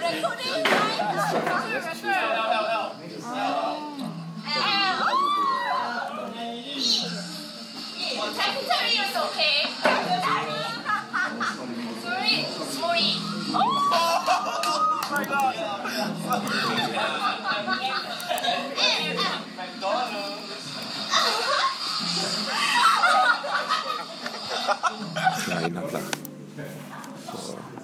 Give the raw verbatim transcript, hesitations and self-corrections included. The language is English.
Secretary is okay. Sorry, sorry. Oh my God. Lain na lang. So,